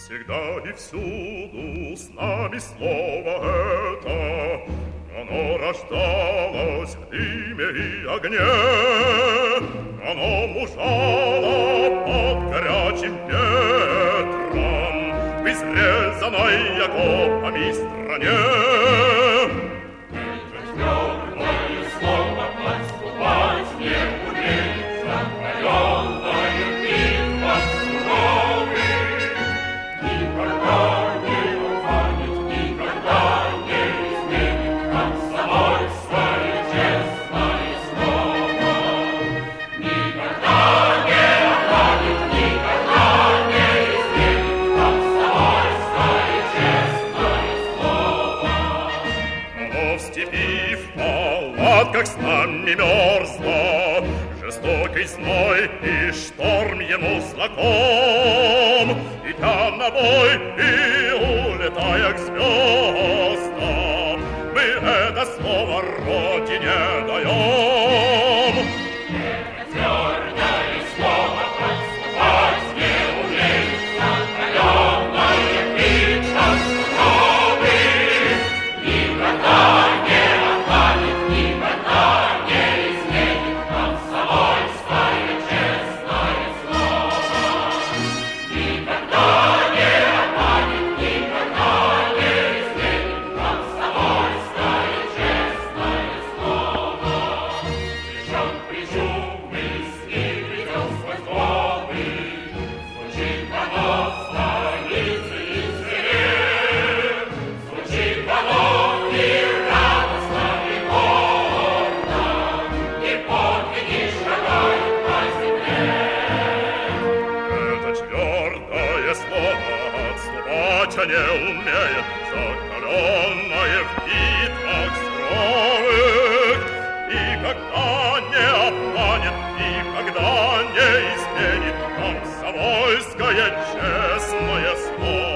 Всегда и всюду с нами слово это, оно рождалось в дыме и огне, оно мужало под горячим ветром в изрезанной окопами стране. Как с нами мерзла, жестокий зной и шторм ему знаком, идя на бой и улетая к звездам, мы это слово Родине даем. Это твердое слово подступать не умеет, закаленное битва суровы, никогда не отпадет, никогда не изменит комсомольское честное слово. Никогда не отпадет, никогда не изменит комсомольское честное слово. Прижем к плечу мы с ним ведем свой злобы, звучит оно в станице и дерев, звучит оно и радостно, и гордо, и подвиги шагают по земле. Это твердое слово отступать не умеет, закаленное в битвах суровых, никогда не обманет, никогда не изменит комсомольское честное слово.